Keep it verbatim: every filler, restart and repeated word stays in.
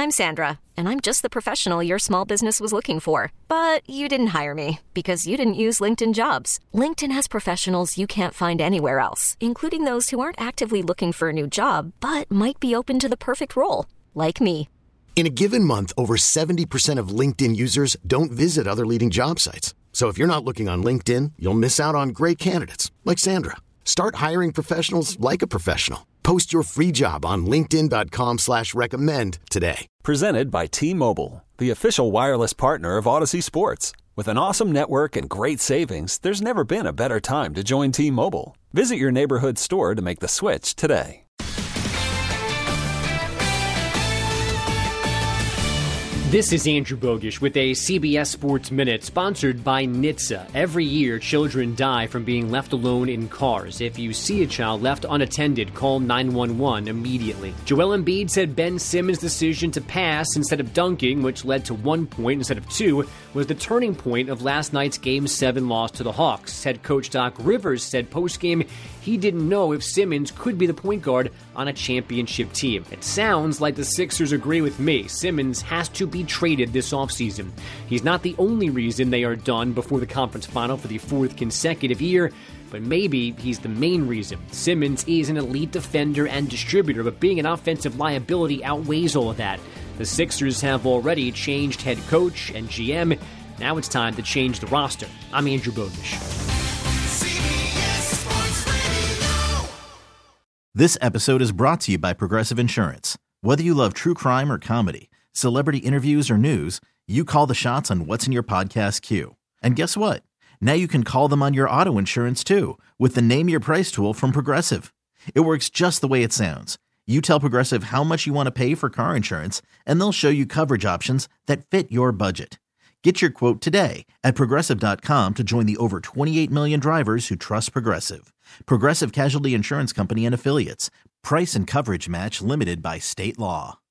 I'm Sandra, and I'm just the professional your small business was looking for. But you didn't hire me because you didn't use LinkedIn Jobs. LinkedIn has professionals you can't find anywhere else, including those who aren't actively looking for a new job, but might be open to the perfect role, like me. In a given month, over seventy percent of LinkedIn users don't visit other leading job sites. So if you're not looking on LinkedIn, you'll miss out on great candidates like Sandra. Start hiring professionals like a professional. Post your free job on linkedin.com slash recommend today. Presented by T-Mobile, the official wireless partner of Odyssey Sports. With an awesome network and great savings, there's never been a better time to join T-Mobile. Visit your neighborhood store to make the switch today. This is Andrew Bogish with a C B S Sports Minute sponsored by N H T S A. Every year, children die from being left alone in cars. If you see a child left unattended, call nine one one immediately. Joel Embiid said Ben Simmons' decision to pass instead of dunking, which led to one point instead of two, was the turning point of last night's Game seven loss to the Hawks. Head coach Doc Rivers said postgame he didn't know if Simmons could be the point guard on a championship team. It sounds like the Sixers agree with me. Simmons has to be traded this offseason. He's not the only reason they are done before the conference final for the fourth consecutive year, but maybe he's the main reason. Simmons is an elite defender and distributor, but being an offensive liability outweighs all of that. The Sixers have already changed head coach and G M. Now it's time to change the roster. I'm Andrew Bogish. This episode is brought to you by Progressive Insurance. Whether you love true crime or comedy, celebrity interviews or news, you call the shots on what's in your podcast queue. And guess what? Now you can call them on your auto insurance too with the Name Your Price tool from Progressive. It works just the way it sounds. You tell Progressive how much you want to pay for car insurance, and they'll show you coverage options that fit your budget. Get your quote today at Progressive dot com to join the over twenty-eight million drivers who trust Progressive. Progressive Casualty Insurance Company and Affiliates. Price and coverage match limited by state law.